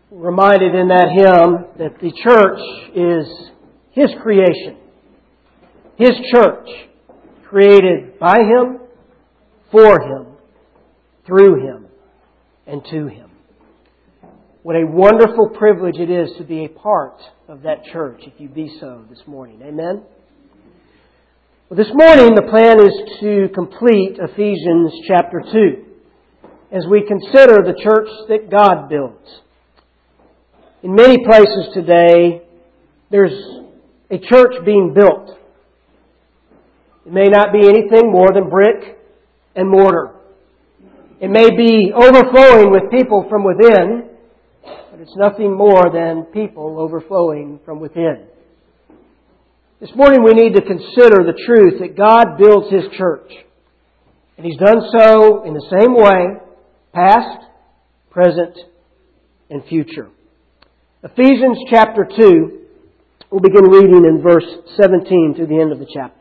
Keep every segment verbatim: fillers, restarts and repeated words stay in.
reminded in that hymn that the church is His creation. His church, created by Him, for Him, through Him, and to Him. What a wonderful privilege it is to be a part of that church, if you be so this morning. Amen? Well, this morning the plan is to complete Ephesians chapter two as we consider the church that God builds. In many places today, there's a church being built. It may not be anything more than brick and mortar. It may be overflowing with people from within, but it's nothing more than people overflowing from within. This morning we need to consider the truth that God builds His church. And He's done so in the same way, past, present, and future. Ephesians chapter two, we'll begin reading in verse seventeen to the end of the chapter.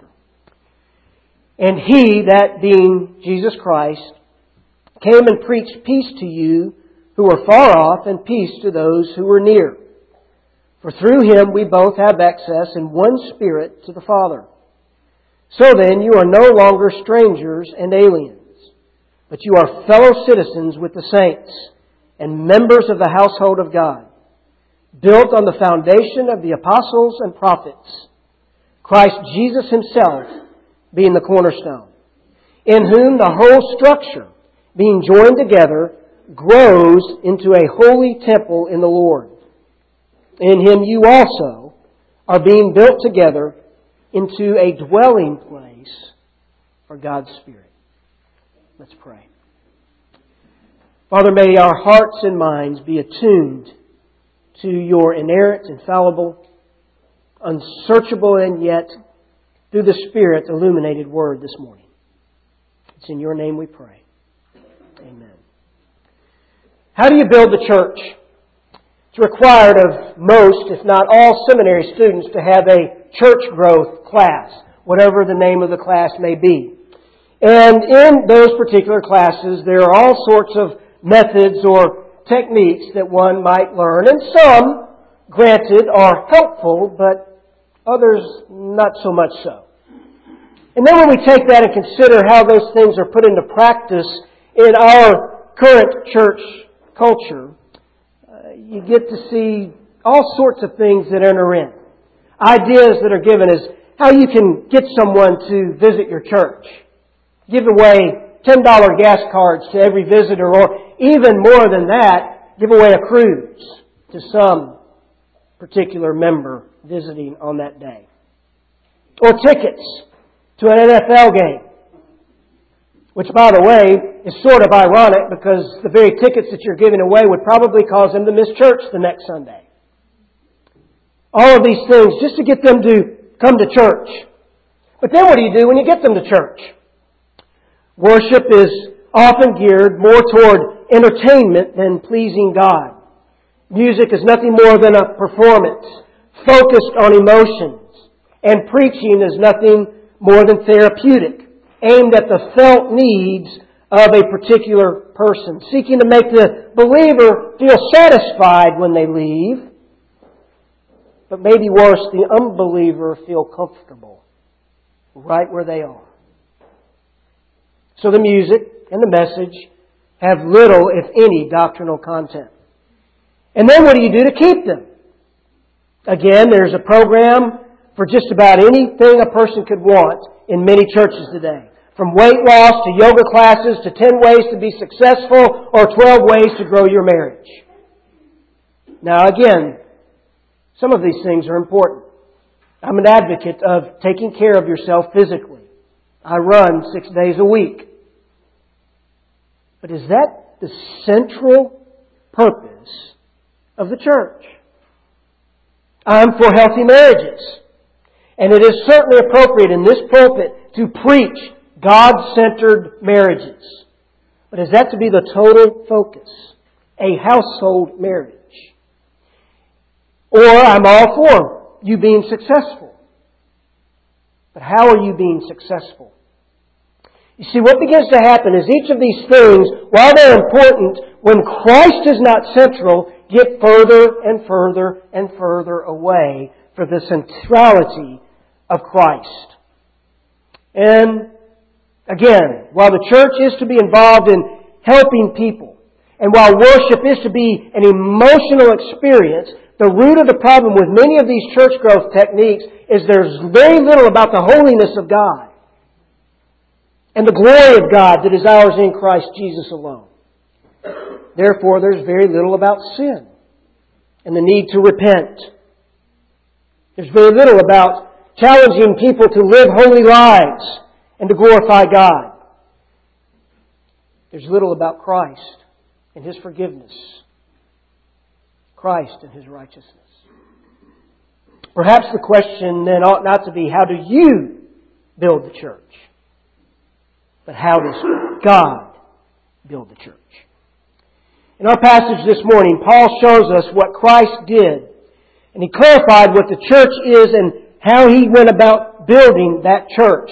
And He, that being Jesus Christ, came and preached peace to you who were far off, and peace to those who were near. For through Him we both have access in one Spirit to the Father. So then you are no longer strangers and aliens, but you are fellow citizens with the saints and members of the household of God, built on the foundation of the apostles and prophets, Christ Jesus Himself being the cornerstone, in whom the whole structure, being joined together, grows into a holy temple in the Lord. In Him you also are being built together into a dwelling place for God's Spirit. Let's pray. Father, may our hearts and minds be attuned to Your inerrant, infallible, unsearchable, and yet through the Spirit illuminated Word this morning. It's in Your name we pray. Amen. How do you build the church? It's required of most, if not all, seminary students to have a church growth class, whatever the name of the class may be. And in those particular classes, there are all sorts of methods or techniques that one might learn. And some, granted, are helpful, but others not so much so. And then when we take that and consider how those things are put into practice in our current church culture, uh, you get to see all sorts of things that enter in. Ideas that are given as how you can get someone to visit your church. Give away ten dollar gas cards to every visitor, or even more than that, give away a cruise to some particular member visiting on that day. Or tickets to an N F L game. Which, by the way, is sort of ironic because the very tickets that you're giving away would probably cause them to miss church the next Sunday. All of these things just to get them to come to church. But then what do you do when you get them to church? Worship is often geared more toward entertainment than pleasing God. Music is nothing more than a performance, focused on emotions. And preaching is nothing more than therapeutic, aimed at the felt needs of a particular person, seeking to make the believer feel satisfied when they leave, but maybe worse, the unbeliever feel comfortable right where they are. So the music and the message have little, if any, doctrinal content. And then what do you do to keep them? Again, there's a program for just about anything a person could want in many churches today. From weight loss to yoga classes to ten ways to be successful or twelve ways to grow your marriage. Now again, some of these things are important. I'm an advocate of taking care of yourself physically. I run six days a week. But is that the central purpose of the church? I'm for healthy marriages. And it is certainly appropriate in this pulpit to preach God-centered marriages. But is that to be the total focus? A household marriage? Or I'm all for you being successful. But how are you being successful? You see, what begins to happen is each of these things, while they're important, when Christ is not central, get further and further and further away from the centrality of Christ. And again, while the church is to be involved in helping people, and while worship is to be an emotional experience, the root of the problem with many of these church growth techniques is there's very little about the holiness of God and the glory of God that is ours in Christ Jesus alone. Therefore, there's very little about sin and the need to repent. There's very little about challenging people to live holy lives and to glorify God. There's little about Christ and His forgiveness. Christ and His righteousness. Perhaps the question then ought not to be, how do you build the church? But how does God build the church? In our passage this morning, Paul shows us what Christ did. And he clarified what the church is and how He went about building that church.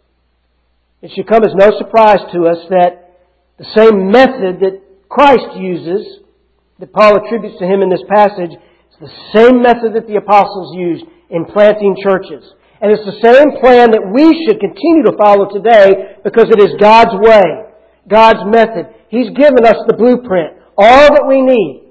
It should come as no surprise to us that the same method that Christ uses, that Paul attributes to Him in this passage, is the same method that the apostles used in planting churches. And it's the same plan that we should continue to follow today because it is God's way, God's method. He's given us the blueprint, all that we need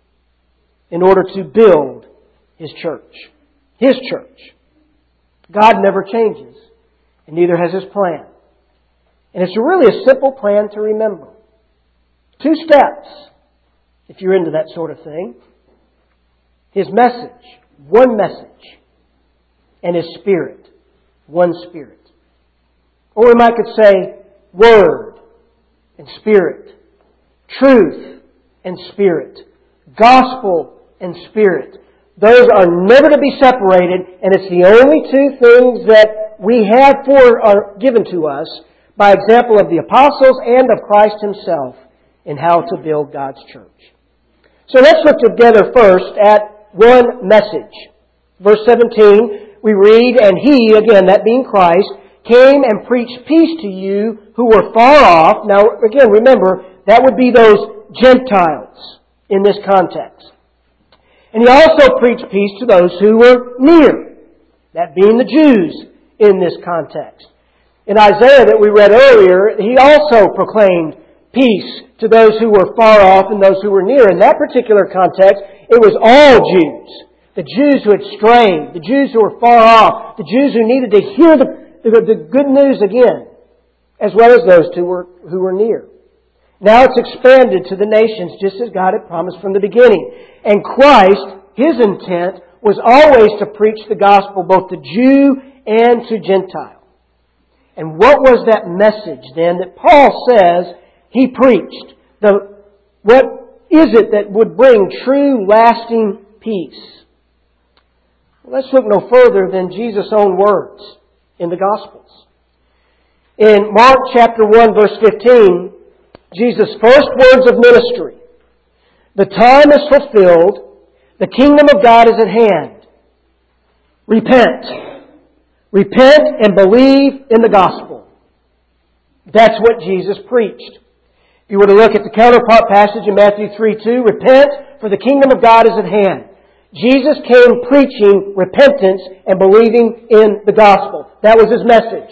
in order to build His church. His church. God never changes, and neither has His plan. And it's really a simple plan to remember. Two steps, if you're into that sort of thing. His message, one message. And His Spirit, one Spirit. Or we might could say, Word and Spirit. Truth and Spirit. Gospel and Spirit. Those are never to be separated, and it's the only two things that we have for are given to us by example of the apostles and of Christ Himself in how to build God's church. So let's look together first at one message. Verse seventeen, we read, and He, again, that being Christ, came and preached peace to you who were far off. Now, again, remember, that would be those Gentiles in this context. And He also preached peace to those who were near, that being the Jews in this context. In Isaiah that we read earlier, He also proclaimed peace to those who were far off and those who were near. In that particular context, it was all Jews. The Jews who had strayed, the Jews who were far off, the Jews who needed to hear the, the, the good news again, as well as those who were, who were near. Now it's expanded to the nations just as God had promised from the beginning. And Christ, His intent was always to preach the gospel both to Jew and to Gentile. And what was that message then that Paul says He preached? The, what is it that would bring true, lasting peace? Well, let's look no further than Jesus' own words in the Gospels. In Mark chapter one, verse fifteen, Jesus' first words of ministry. The time is fulfilled. The kingdom of God is at hand. Repent. Repent and believe in the gospel. That's what Jesus preached. If you were to look at the counterpart passage in Matthew three two, repent, for the kingdom of God is at hand. Jesus came preaching repentance and believing in the gospel. That was His message.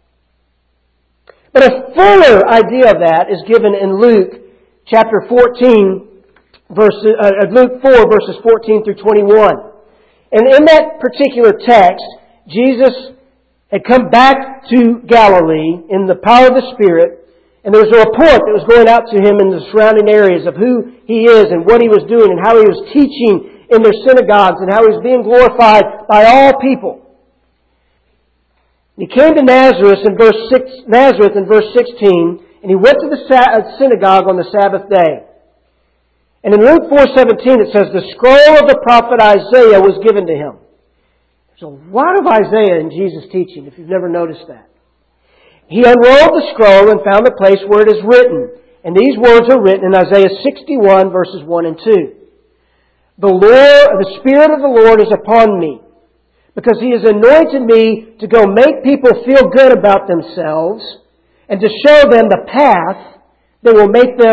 But a fuller idea of that is given in Luke chapter fourteen, verses, uh, Luke four, verses fourteen through twenty-one. And in that particular text, Jesus had come back to Galilee in the power of the Spirit, and there was a report that was going out to Him in the surrounding areas of who He is and what He was doing and how He was teaching in their synagogues and how He was being glorified by all people. And He came to Nazareth in verse six, Nazareth in verse sixteen, and He went to the synagogue on the Sabbath day. And in Luke four seventeen it says, the scroll of the prophet Isaiah was given to Him. There's a lot of Isaiah in Jesus' teaching, if you've never noticed that. He unrolled the scroll and found the place where it is written. And these words are written in Isaiah sixty-one, verses one and two. The Lord, the Spirit of the Lord is upon me, because He has anointed me to go make people feel good about themselves and to show them the path that will make them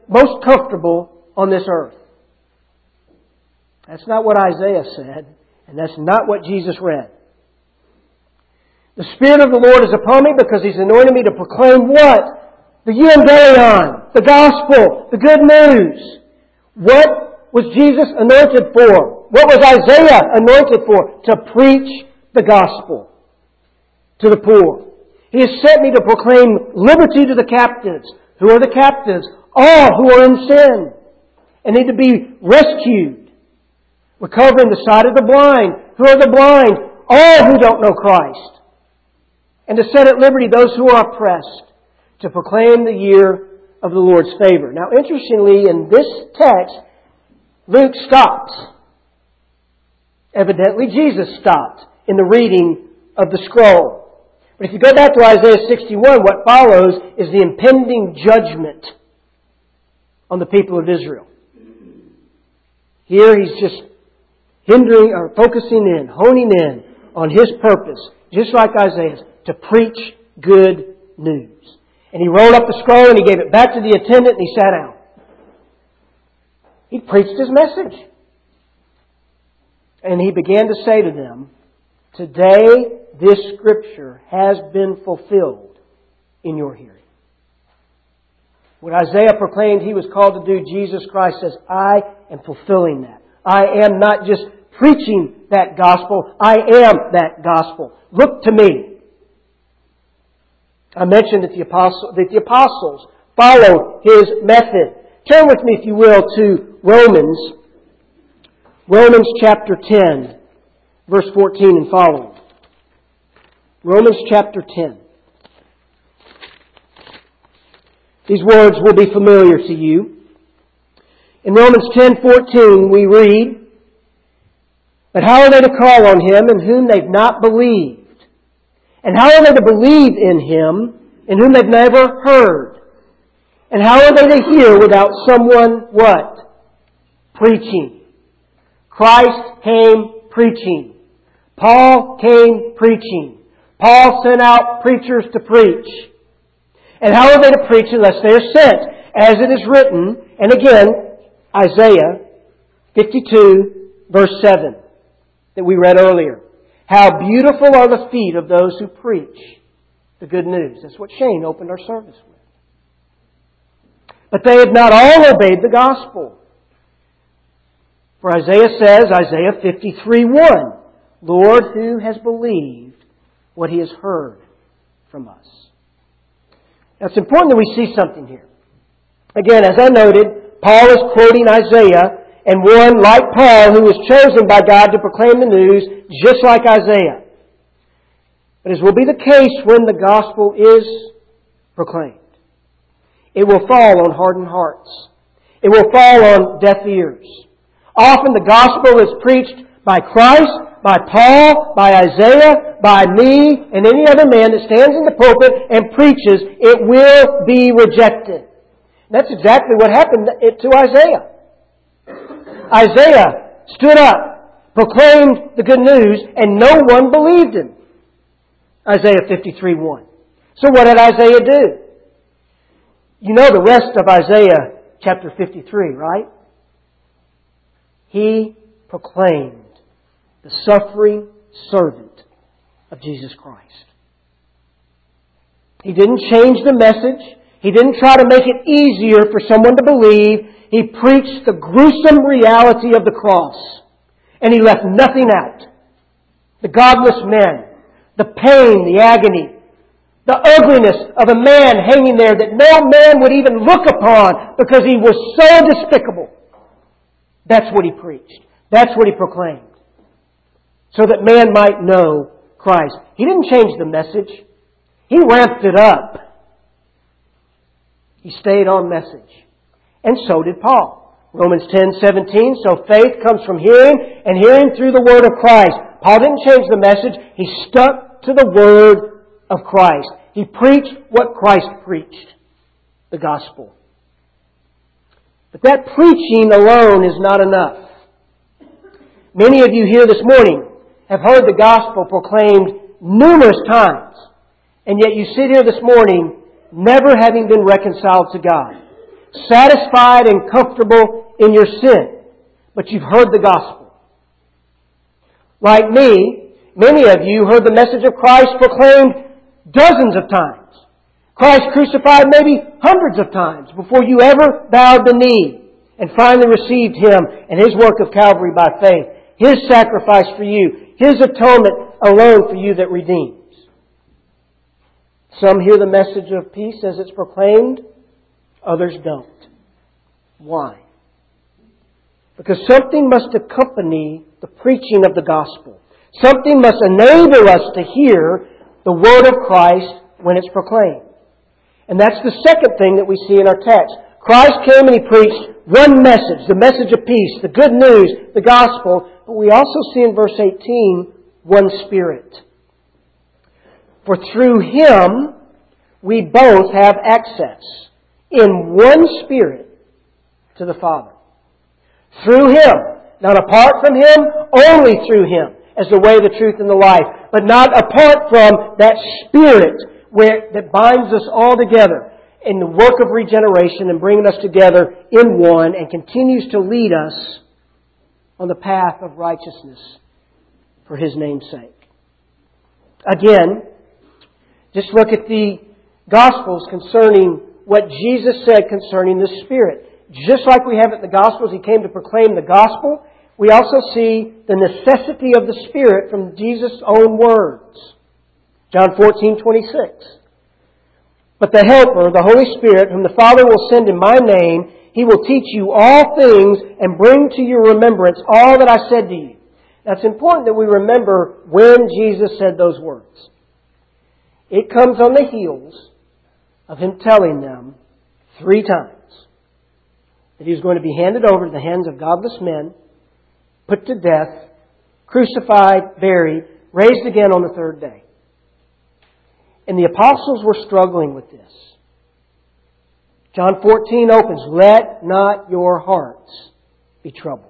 most comfortable on this earth. That's not what Isaiah said, and that's not what Jesus read. The Spirit of the Lord is upon me because He's anointed me to proclaim what? The Evangelion, the Gospel, the good news. What was Jesus anointed for? What was Isaiah anointed for? To preach the Gospel to the poor. He has sent me to proclaim liberty to the captives. Who are the captives? All who are in sin and need to be rescued. Recovering the sight of the blind. Who are the blind? All who don't know Christ. And to set at liberty those who are oppressed. To proclaim the year of the Lord's favor. Now, interestingly, in this text, Luke stops. Evidently, Jesus stopped in the reading of the scroll. But if you go back to Isaiah sixty-one, what follows is the impending judgment on the people of Israel. Here he's just hindering or focusing in, honing in on His purpose, just like Isaiah's, to preach good news. And He rolled up the scroll and He gave it back to the attendant and He sat down. He preached His message. And He began to say to them, today this Scripture has been fulfilled in your hearing. What Isaiah proclaimed He was called to do, Jesus Christ says, I am fulfilling that. I am not just preaching that gospel, I am that gospel. Look to me. I mentioned that the, apostle, that the apostles followed His method. Turn with me, if you will, to Romans. Romans chapter ten, verse fourteen and following. Romans chapter ten. These words will be familiar to you. In Romans ten fourteen we read, but how are they to call on Him in whom they've not believed? And how are they to believe in Him in whom they've never heard? And how are they to hear without someone, what? Preaching. Christ came preaching. Paul came preaching. Paul sent out preachers to preach. And how are they to preach unless they are sent? As it is written, and again, Isaiah fifty-two, verse seven, that we read earlier. How beautiful are the feet of those who preach the good news. That's what Shane opened our service with. But they have not all obeyed the gospel. For Isaiah says, Isaiah fifty-three, one, Lord, who has believed what he has heard from us? Now it's important that we see something here. Again, as I noted, Paul is quoting Isaiah, and one like Paul who was chosen by God to proclaim the news, just like Isaiah. But as will be the case when the gospel is proclaimed, it will fall on hardened hearts. It will fall on deaf ears. Often the gospel is preached by Christ, by Paul, by Isaiah, by me, and any other man that stands in the pulpit and preaches. It will be rejected. And that's exactly what happened to Isaiah. Isaiah stood up, proclaimed the good news, and no one believed him. Isaiah fifty-three, one. So what did Isaiah do? You know the rest of Isaiah chapter fifty-three, right? He proclaimed the suffering servant of Jesus Christ. He didn't change the message. He didn't try to make it easier for someone to believe. He preached the gruesome reality of the cross. And He left nothing out. The godless men, the pain, the agony, the ugliness of a man hanging there that no man would even look upon because he was so despicable. That's what He preached. That's what He proclaimed. So that man might know Christ. He didn't change the message. He ramped it up. He stayed on message. And so did Paul. Romans ten seventeen, so faith comes from hearing, and hearing through the word of Christ. Paul didn't change the message. He stuck to the word of Christ. He preached what Christ preached. The gospel. But that preaching alone is not enough. Many of you here this morning have heard the gospel proclaimed numerous times, and yet you sit here this morning never having been reconciled to God. satisfied and comfortable in your sin, but you've heard the gospel. Like me, many of you heard the message of Christ proclaimed dozens of times. Christ crucified maybe hundreds of times before you ever bowed the knee and finally received Him and His work of Calvary by faith. His sacrifice for you. His atonement alone for you that redeems. Some hear the message of peace as it's proclaimed. Others don't. Why? Because something must accompany the preaching of the gospel. Something must enable us to hear the word of Christ when it's proclaimed. And that's the second thing that we see in our text. Christ came and He preached one message, the message of peace, the good news, the gospel. But we also see in verse eighteen, one Spirit. For through Him we both have access in one Spirit to the Father. Through Him. Not apart from Him, only through Him as the way, the truth, and the life. But not apart from that Spirit where, that binds us all together in the work of regeneration and bringing us together in one and continues to lead us on the path of righteousness for His name's sake. Again, just look at the Gospels concerning what Jesus said concerning the Spirit. Just like we have it in the Gospels, He came to proclaim the Gospel. We also see the necessity of the Spirit from Jesus' own words. John fourteen twenty-six. But the Helper, the Holy Spirit, whom the Father will send in My name, He will teach you all things and bring to your remembrance all that I said to you. Now it's important that we remember when Jesus said those words. It comes on the heels of Him telling them three times that He was going to be handed over to the hands of godless men, put to death, crucified, buried, raised again on the third day. And the apostles were struggling with this. John fourteen opens, let not your hearts be troubled.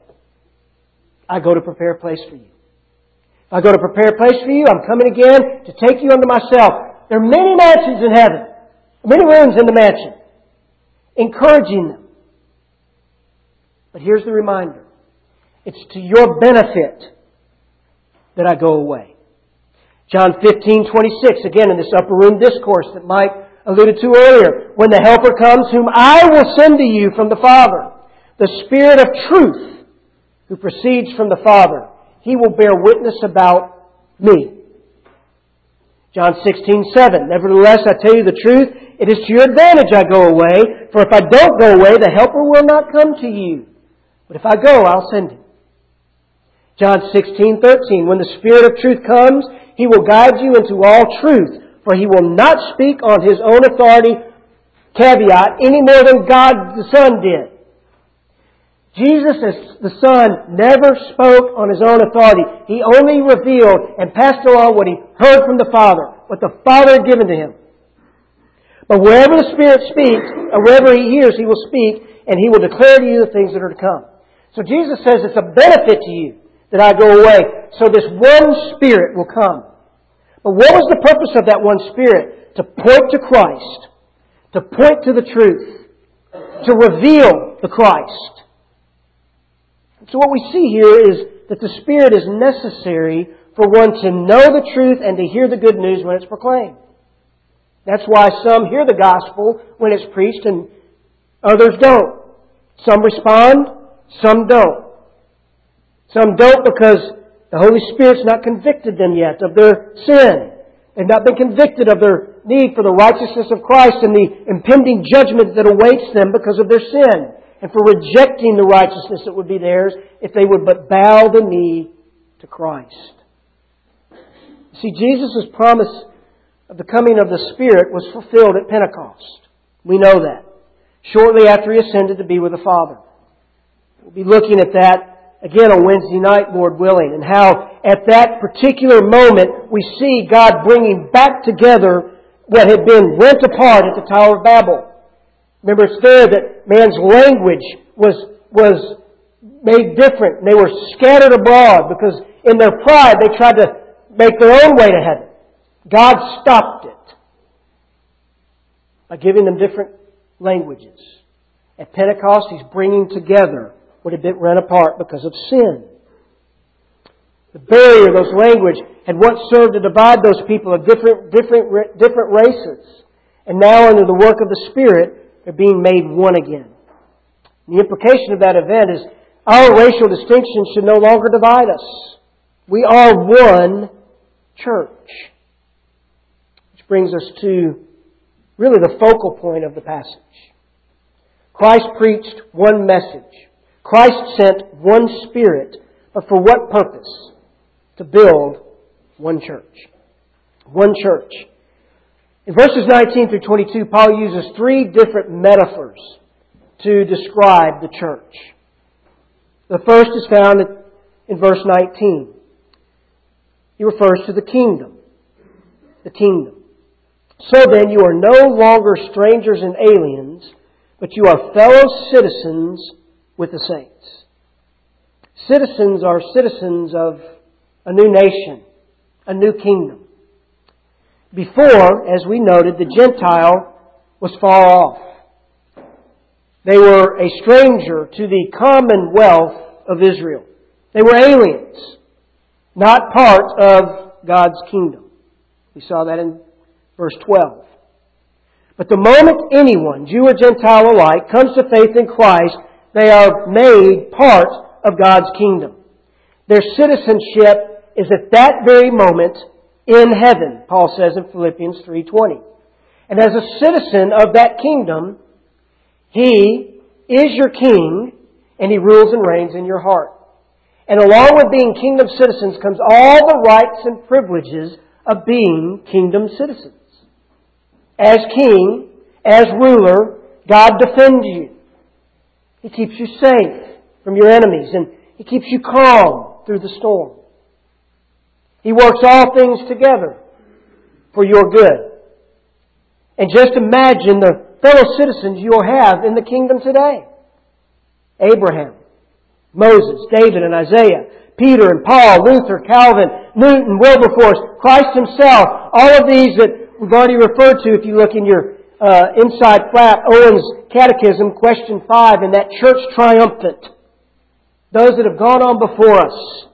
I go to prepare a place for you. If I go to prepare a place for you, I'm coming again to take you unto Myself. There are many mansions in heaven, many rooms in the mansion, encouraging them. But here's the reminder. It's to your benefit that I go away. John fifteen twenty-six, again in this upper room discourse that Mike alluded to earlier. When the Helper comes, whom I will send to you from the Father, the Spirit of truth, who proceeds from the Father, He will bear witness about Me. John sixteen seven, nevertheless I tell you the truth, it is to your advantage I go away, for if I don't go away, the Helper will not come to you. But if I go, I'll send Him. John sixteen thirteen, when the Spirit of truth comes, He will guide you into all truth, for He will not speak on His own authority, caveat, any more than God the Son did. Jesus, as the Son, never spoke on His own authority. He only revealed and passed along what He heard from the Father, what the Father had given to Him. But wherever the Spirit speaks, or wherever He hears, He will speak, and He will declare to you the things that are to come. So Jesus says it's a benefit to you that I go away, so this one Spirit will come. But what was the purpose of that one Spirit? To point to Christ, to point to the truth, to reveal the Christ. So what we see here is that the Spirit is necessary for one to know the truth and to hear the good news when it's proclaimed. That's why some hear the gospel when it's preached and others don't. Some respond, some don't. Some don't because the Holy Spirit's not convicted them yet of their sin. They've not been convicted of their need for the righteousness of Christ and the impending judgment that awaits them because of their sin, and for rejecting the righteousness that would be theirs if they would but bow the knee to Christ. See, Jesus' promise of the coming of the Spirit was fulfilled at Pentecost. We know that. Shortly after He ascended to be with the Father. We'll be looking at that again on Wednesday night, Lord willing, and how at that particular moment we see God bringing back together what had been rent apart at the Tower of Babel. Remember, it's there that man's language was, was made different. And they were scattered abroad because in their pride they tried to make their own way to heaven. God stopped it by giving them different languages. At Pentecost, He's bringing together what had been rent apart because of sin. The barrier, those language, had once served to divide those people of different, different, different races. And now, under the work of the Spirit, they're being made one again. The implication of that event is our racial distinctions should no longer divide us. We are one church. Which brings us to really the focal point of the passage. Christ preached one message. Christ sent one Spirit. But for what purpose? To build one church. One church. In verses nineteen through twenty-two, Paul uses three different metaphors to describe the church. The first is found in verse nineteen. He refers to the kingdom. The kingdom. So then, you are no longer strangers and aliens, but you are fellow citizens with the saints. Citizens are citizens of a new nation, a new kingdom. Before, as we noted, the Gentile was far off. They were a stranger to the commonwealth of Israel. They were aliens, not part of God's kingdom. We saw that in verse twelve. But the moment anyone, Jew or Gentile alike, comes to faith in Christ, they are made part of God's kingdom. Their citizenship is at that very moment in heaven, Paul says in Philippians three twenty. And as a citizen of that kingdom, He is your king, and He rules and reigns in your heart. And along with being kingdom citizens comes all the rights and privileges of being kingdom citizens. As king, as ruler, God defends you. He keeps you safe from your enemies, and He keeps you calm through the storm. He works all things together for your good. And just imagine the fellow citizens you'll have in the kingdom today. Abraham, Moses, David and Isaiah, Peter and Paul, Luther, Calvin, Newton, Wilberforce, Christ Himself, all of these that we've already referred to if you look in your uh, inside flap, Owen's Catechism, question five, in that church triumphant. Those that have gone on before us.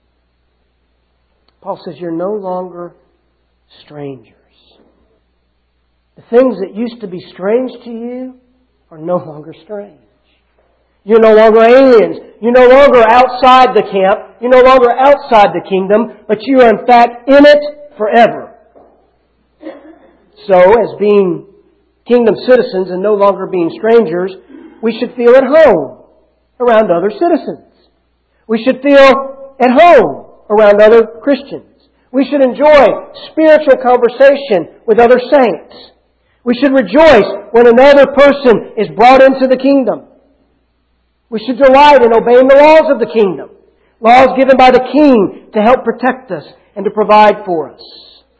Paul says you're no longer strangers. The things that used to be strange to you are no longer strange. You're no longer aliens. You're no longer outside the camp. You're no longer outside the kingdom, but you are in fact in it forever. So, as being kingdom citizens and no longer being strangers, we should feel at home around other citizens. We should feel at home around other Christians. We should enjoy spiritual conversation with other saints. We should rejoice when another person is brought into the kingdom. We should delight in obeying the laws of the kingdom. Laws given by the King to help protect us and to provide for us.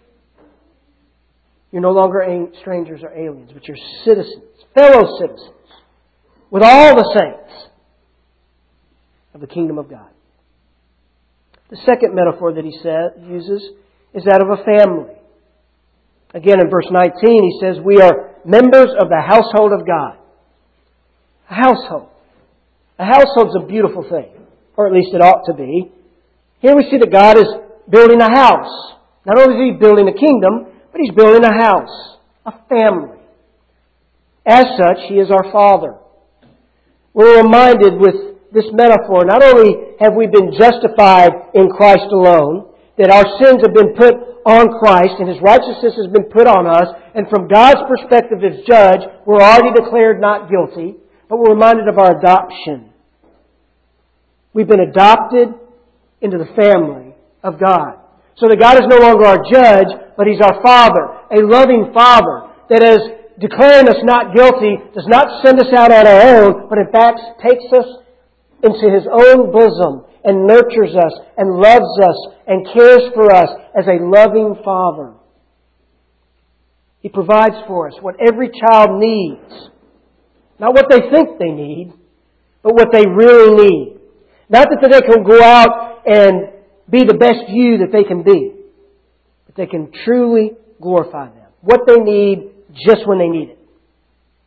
You're no longer strangers or aliens, but you're citizens, fellow citizens, with all the saints of the kingdom of God. The second metaphor that he said, uses is that of a family. Again, in verse nineteen, he says, we are members of the household of God. A household. A household's a beautiful thing, or at least it ought to be. Here we see that God is building a house. Not only is He building a kingdom, but He's building a house, a family. As such, He is our Father. We're reminded with this metaphor, not only have we been justified in Christ alone, that our sins have been put on Christ and His righteousness has been put on us, and from God's perspective as judge, we're already declared not guilty, but we're reminded of our adoption. We've been adopted into the family of God. So that God is no longer our judge, but He's our Father, a loving Father that is declaring us not guilty, does not send us out on our own, but in fact takes us into His own bosom and nurtures us and loves us and cares for us as a loving Father. He provides for us what every child needs. Not what they think they need, but what they really need. Not that they can go out and be the best you that they can be, but they can truly glorify them. What they need just when they need it.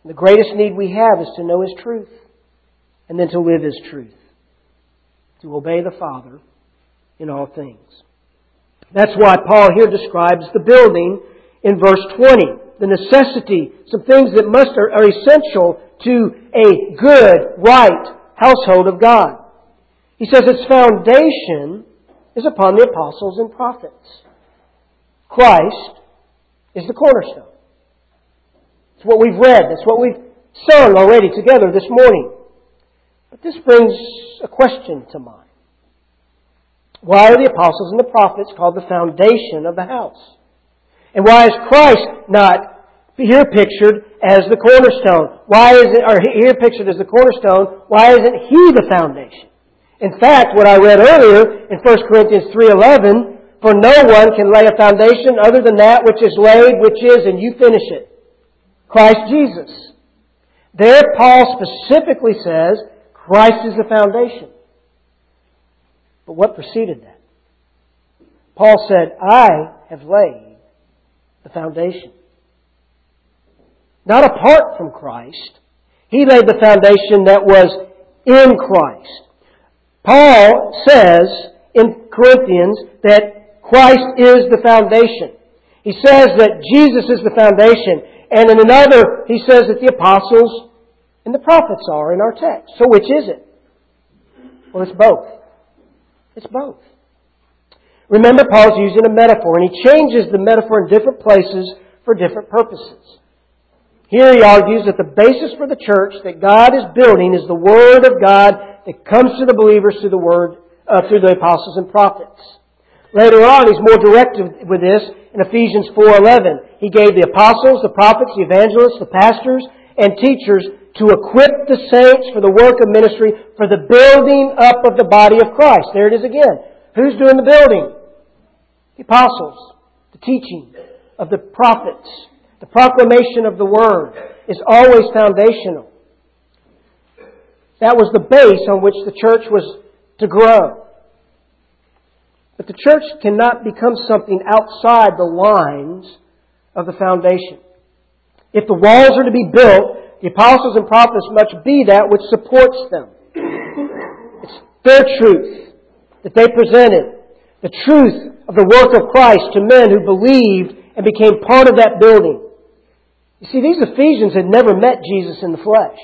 And the greatest need we have is to know His truth and then to live His truth. To obey the Father in all things. That's why Paul here describes the building in verse twenty. The necessity, some things that must are, are essential to a good, right household of God. He says its foundation is upon the apostles and prophets. Christ is the cornerstone. It's what we've read. That's what we've sung already together this morning. But this brings a question to mind. Why are the apostles and the prophets called the foundation of the house? And why is Christ not here pictured as the cornerstone? Why is it, or here pictured as the cornerstone? Why isn't He the foundation? In fact, what I read earlier in First Corinthians three eleven, for no one can lay a foundation other than that which is laid, which is, and you finish it, Christ Jesus. There Paul specifically says, Christ is the foundation. But what preceded that? Paul said, I have laid the foundation. Not apart from Christ. He laid the foundation that was in Christ. Paul says in Corinthians that Christ is the foundation. He says that Jesus is the foundation. And in another, he says that the apostles and the prophets are in our text. So which is it? Well, it's both. It's both. Remember, Paul's using a metaphor, and he changes the metaphor in different places for different purposes. Here he argues that the basis for the church that God is building is the Word of God that comes to the believers through the Word, uh, through the apostles and prophets. Later on, he's more direct with this in Ephesians four eleven. He gave the apostles, the prophets, the evangelists, the pastors, and teachers to equip the saints for the work of ministry, for the building up of the body of Christ. There it is again. Who's doing the building? The apostles. The teaching of the prophets. The proclamation of the Word is always foundational. That was the base on which the church was to grow. But the church cannot become something outside the lines of the foundation. If the walls are to be built, the apostles and prophets must be that which supports them. It's their truth that they presented. The truth of the work of Christ to men who believed and became part of that building. You see, these Ephesians had never met Jesus in the flesh.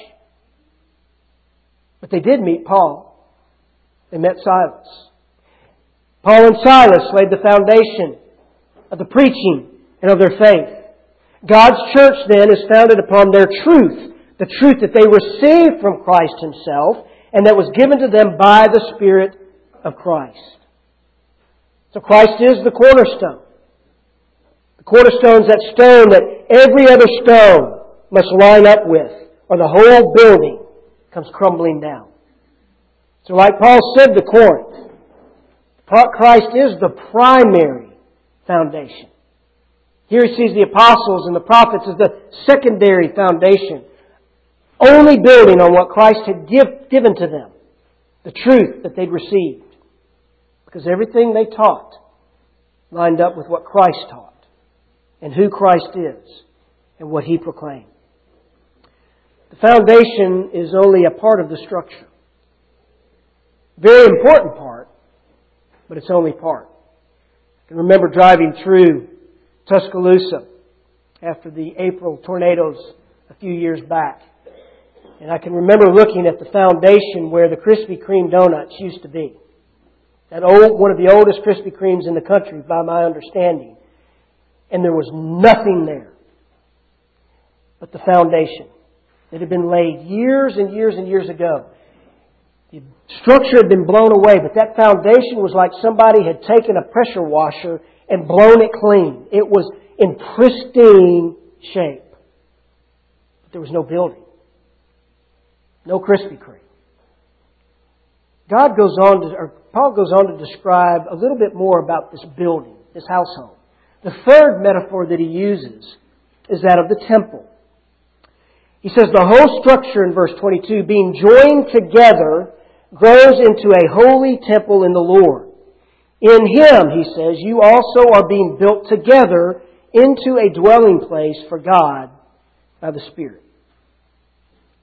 But they did meet Paul. They met Silas. Paul and Silas laid the foundation of the preaching and of their faith. God's church then is founded upon their truth, the truth that they received from Christ Himself and that was given to them by the Spirit of Christ. So Christ is the cornerstone. The cornerstone is that stone that every other stone must line up with, or the whole building comes crumbling down. So like Paul said to Corinth, Christ is the primary foundation. Here he sees the apostles and the prophets as the secondary foundation, only building on what Christ had give, given to them, the truth that they'd received. Because everything they taught lined up with what Christ taught and who Christ is and what He proclaimed. The foundation is only a part of the structure. Very important part, but it's only part. I can remember driving through Tuscaloosa after the April tornadoes a few years back. And I can remember looking at the foundation where the Krispy Kreme donuts used to be. That old, one of the oldest Krispy Kremes in the country, by my understanding. And there was nothing there but the foundation that had been laid years and years and years ago. The structure had been blown away, but that foundation was like somebody had taken a pressure washer and blown it clean. It was in pristine shape. But there was no building. No Krispy Kreme. God goes on to, or Paul goes on to describe a little bit more about this building, this household. The third metaphor that he uses is that of the temple. He says the whole structure in verse twenty-two, being joined together, grows into a holy temple in the Lord. In Him, he says, you also are being built together into a dwelling place for God by the Spirit.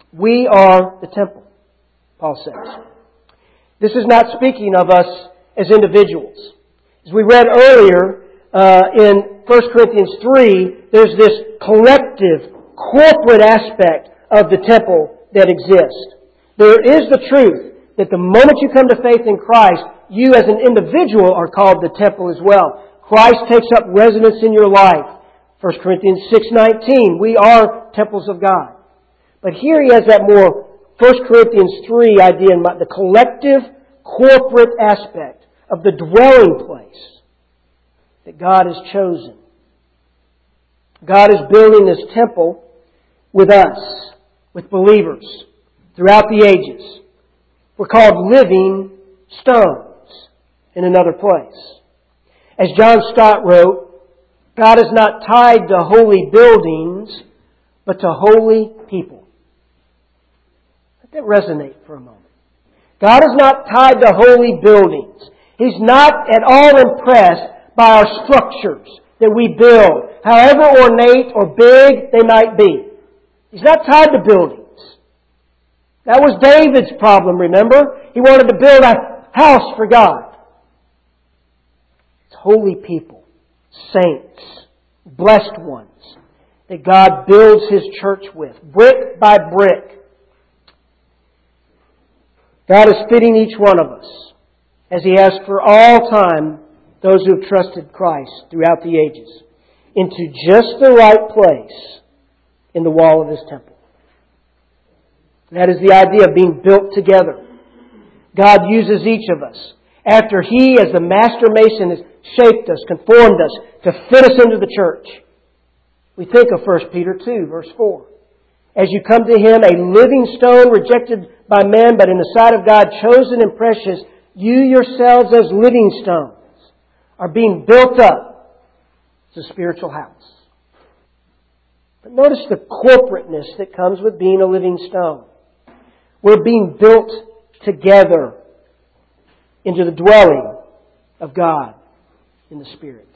We are the temple, Paul says. This is not speaking of us as individuals. As we read earlier uh, in First Corinthians three, there's this collective, corporate aspect of the temple that exists. There is the truth that the moment you come to faith in Christ, you as an individual are called the temple as well. Christ takes up residence in your life. First Corinthians six nineteen, we are temples of God. But here he has that more First Corinthians three idea in mind, the collective, corporate aspect of the dwelling place that God has chosen. God is building this temple with us, with believers, throughout the ages. We're called living stones in another place. As John Stott wrote, God is not tied to holy buildings, but to holy people. Let that resonate for a moment. God is not tied to holy buildings. He's not at all impressed by our structures that we build, however ornate or big they might be. He's not tied to buildings. That was David's problem, remember? He wanted to build a house for God. It's holy people, saints, blessed ones that God builds His church with, brick by brick. God is fitting each one of us, as He has for all time, those who have trusted Christ throughout the ages, into just the right place in the wall of His temple. That is the idea of being built together. God uses each of us after He, as the master mason, has shaped us, conformed us to fit us into the church. We think of First Peter two, verse four. As you come to Him, a living stone rejected by men, but in the sight of God, chosen and precious, you yourselves as living stones are being built up as a spiritual house. But notice the corporateness that comes with being a living stone. We're being built together into the dwelling of God in the Spirit.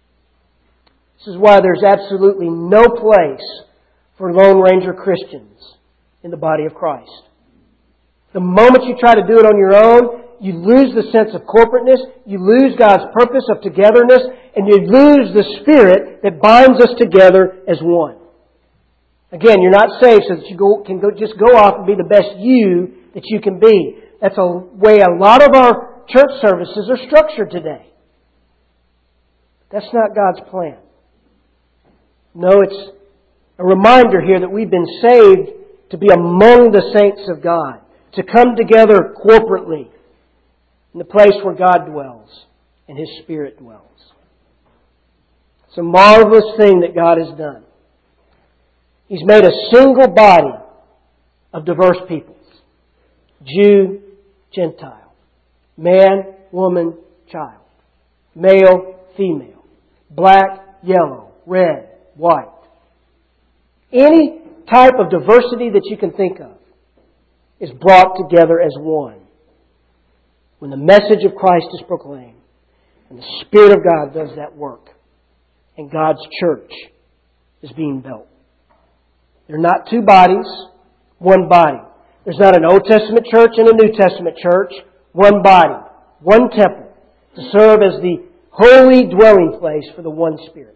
This is why there's absolutely no place for Lone Ranger Christians in the body of Christ. The moment you try to do it on your own, you lose the sense of corporateness, you lose God's purpose of togetherness, and you lose the Spirit that binds us together as one. Again, you're not saved so that you go, can go, just go off and be the best you that you can be. That's a way a lot of our church services are structured today. That's not God's plan. No, it's a reminder here that we've been saved to be among the saints of God, to come together corporately in the place where God dwells and His Spirit dwells. It's a marvelous thing that God has done. He's made a single body of diverse peoples. Jew, Gentile. Man, woman, child. Male, female. Black, yellow, red, white. Any type of diversity that you can think of is brought together as one when the message of Christ is proclaimed and the Spirit of God does that work and God's church is being built. They're not two bodies, one body. There's not an Old Testament church and a New Testament church, one body, one temple to serve as the holy dwelling place for the one Spirit.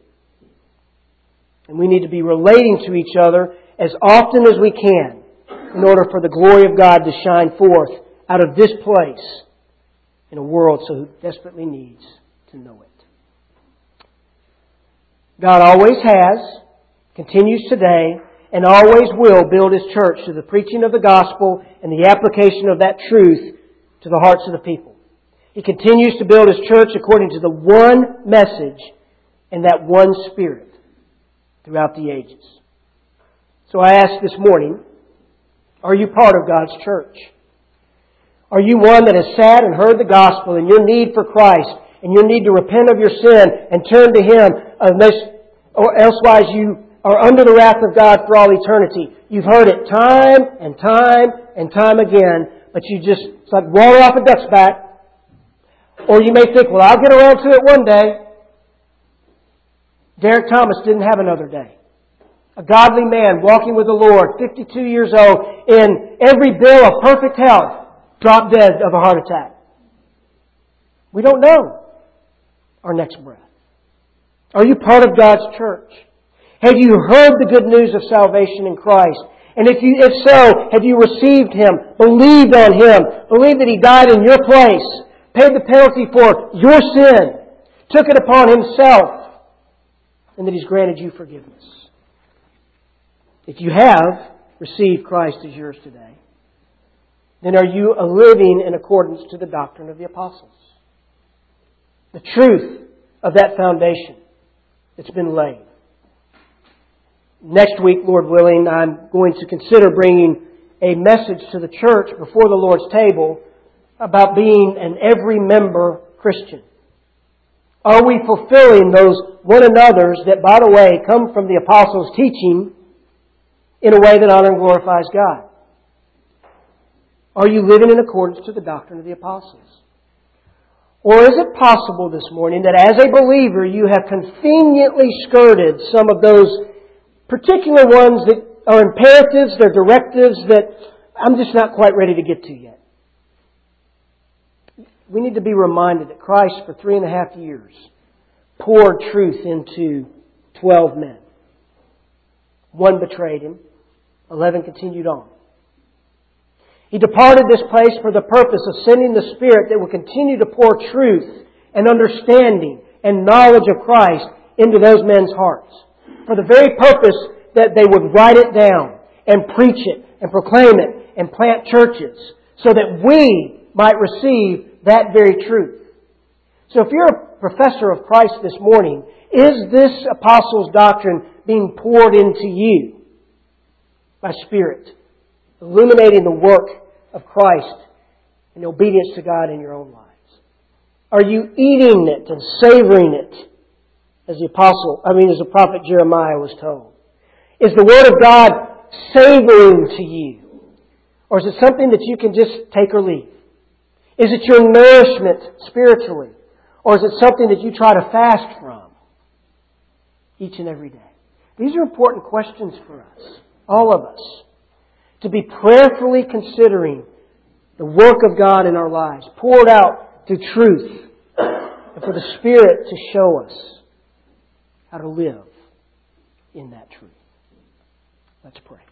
And we need to be relating to each other as often as we can in order for the glory of God to shine forth out of this place in a world so desperately needs to know it. God always has, continues today, and always will build His church through the preaching of the gospel and the application of that truth to the hearts of the people. He continues to build His church according to the one message and that one Spirit throughout the ages. So I ask this morning, are you part of God's church? Are you one that has sat and heard the gospel and your need for Christ and your need to repent of your sin and turn to Him, unless, or elsewise you are under the wrath of God for all eternity? You've heard it time and time and time again, but you just, it's like water off a duck's back. Or you may think, well, I'll get around to it one day. Derek Thomas didn't have another day. A godly man walking with the Lord, fifty-two years old, in every bill of perfect health, dropped dead of a heart attack. We don't know our next breath. Are you part of God's church? Have you heard the good news of salvation in Christ? And if you, if so, have you received Him, believed on Him, believed that He died in your place, paid the penalty for your sin, took it upon Himself, and that He's granted you forgiveness? If you have received Christ as yours today, then are you living in accordance to the doctrine of the apostles? The truth of that foundation that's been laid. Next week, Lord willing, I'm going to consider bringing a message to the church before the Lord's table about being an every member Christian. Are we fulfilling those one another's that, by the way, come from the apostles' teaching in a way that honors and glorifies God? Are you living in accordance to the doctrine of the apostles? Or is it possible this morning that as a believer you have conveniently skirted some of those particular ones that are imperatives, they're directives that I'm just not quite ready to get to yet? We need to be reminded that Christ, for three and a half years, poured truth into twelve men. One betrayed Him. Eleven continued on. He departed this place for the purpose of sending the Spirit that will continue to pour truth and understanding and knowledge of Christ into those men's hearts. For the very purpose that they would write it down and preach it and proclaim it and plant churches so that we might receive that very truth. So if you're a professor of Christ this morning, is this apostles' doctrine being poured into you by Spirit, illuminating the work of Christ and obedience to God in your own lives? Are you eating it and savoring it as the apostle, I mean as the prophet Jeremiah was told? Is the Word of God savoring to you? Or is it something that you can just take or leave? Is it your nourishment spiritually? Or is it something that you try to fast from each and every day? These are important questions for us, all of us, to be prayerfully considering the work of God in our lives, poured out through truth, and for the Spirit to show us how to live in that truth. Let's pray.